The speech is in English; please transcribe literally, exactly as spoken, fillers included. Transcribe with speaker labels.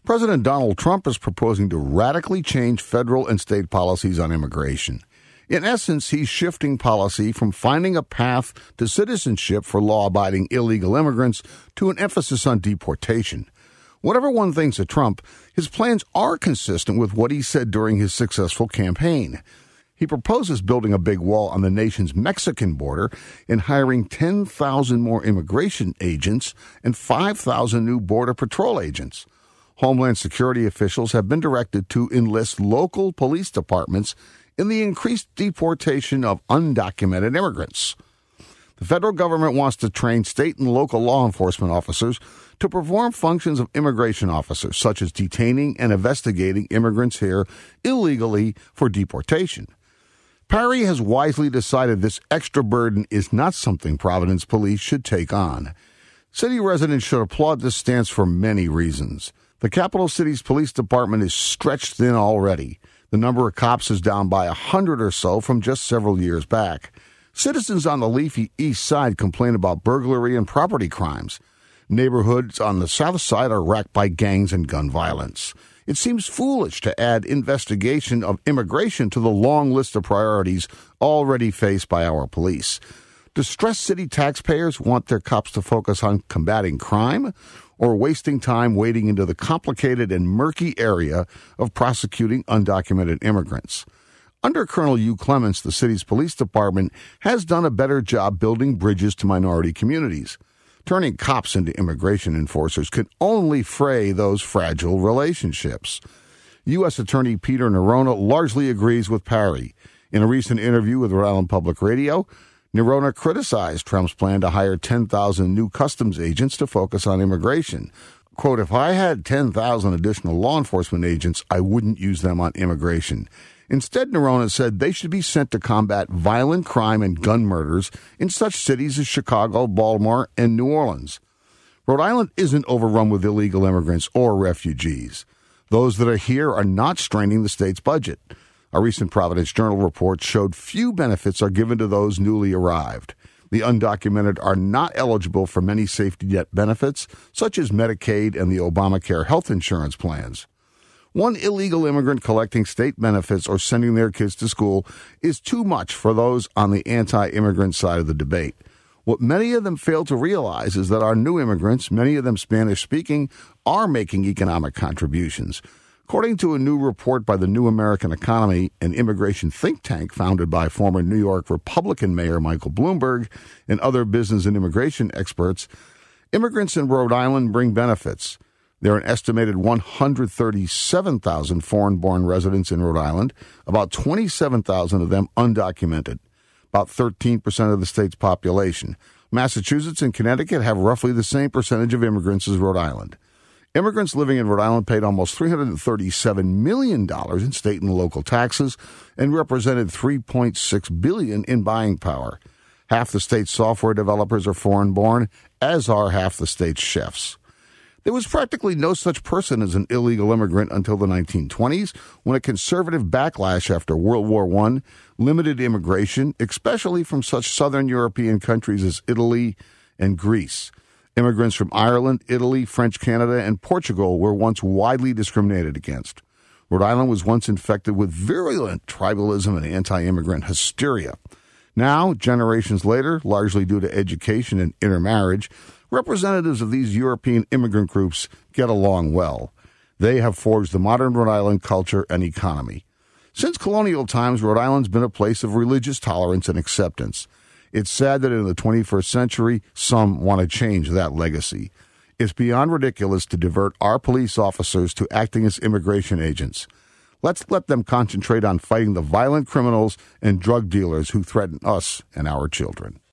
Speaker 1: President Donald Trump is proposing to radically change federal and state policies on immigration. In essence, he's shifting policy from finding a path to citizenship for law-abiding illegal immigrants to an emphasis on deportation. Whatever one thinks of Trump, his plans are consistent with what he said during his successful campaign. He proposes building a big wall on the nation's Mexican border and hiring ten thousand more immigration agents and five thousand new Border Patrol agents. Homeland Security officials have been directed to enlist local police departments in the increased deportation of undocumented immigrants. The federal government wants to train state and local law enforcement officers to perform functions of immigration officers, such as detaining and investigating immigrants here illegally for deportation. Parry has wisely decided this extra burden is not something Providence police should take on. City residents should applaud this stance for many reasons. The capital city's police department is stretched thin already. The number of cops is down by a hundred or so from just several years back. Citizens on the leafy east side complain about burglary and property crimes. Neighborhoods on the south side are racked by gangs and gun violence. It seems foolish to add investigation of immigration to the long list of priorities already faced by our police. Distressed city taxpayers want their cops to focus on combating crime or wasting time wading into the complicated and murky area of prosecuting undocumented immigrants. Under Colonel Hugh Clements, the city's police department has done a better job building bridges to minority communities. Turning cops into immigration enforcers can only fray those fragile relationships. U S. Attorney Peter Nerona largely agrees with Parry. In a recent interview with Rhode Island Public Radio, Nerona criticized Trump's plan to hire ten thousand new customs agents to focus on immigration. Quote, "If I had ten thousand additional law enforcement agents, I wouldn't use them on immigration." Instead, Nerona said they should be sent to combat violent crime and gun murders in such cities as Chicago, Baltimore, and New Orleans. Rhode Island isn't overrun with illegal immigrants or refugees. Those that are here are not straining the state's budget. A recent Providence Journal report showed few benefits are given to those newly arrived. The undocumented are not eligible for many safety net benefits, such as Medicaid and the Obamacare health insurance plans. One illegal immigrant collecting state benefits or sending their kids to school is too much for those on the anti-immigrant side of the debate. What many of them fail to realize is that our new immigrants, many of them Spanish-speaking, are making economic contributions. According to a new report by the New American Economy, an immigration think tank founded by former New York Republican Mayor Michael Bloomberg and other business and immigration experts, immigrants in Rhode Island bring benefits. There are an estimated one hundred thirty-seven thousand foreign-born residents in Rhode Island, about twenty-seven thousand of them undocumented, about thirteen percent of the state's population. Massachusetts and Connecticut have roughly the same percentage of immigrants as Rhode Island. Immigrants living in Rhode Island paid almost three hundred thirty-seven million dollars in state and local taxes and represented three point six billion dollars in buying power. Half the state's software developers are foreign-born, as are half the state's chefs. There was practically no such person as an illegal immigrant until the nineteen twenties, when a conservative backlash after World War One limited immigration, especially from such southern European countries as Italy and Greece. Immigrants from Ireland, Italy, French Canada, and Portugal were once widely discriminated against. Rhode Island was once infected with virulent tribalism and anti-immigrant hysteria. Now, generations later, largely due to education and intermarriage, representatives of these European immigrant groups get along well. They have forged the modern Rhode Island culture and economy. Since colonial times, Rhode Island's been a place of religious tolerance and acceptance. It's sad that in the twenty-first century, some want to change that legacy. It's beyond ridiculous to divert our police officers to acting as immigration agents. Let's let them concentrate on fighting the violent criminals and drug dealers who threaten us and our children.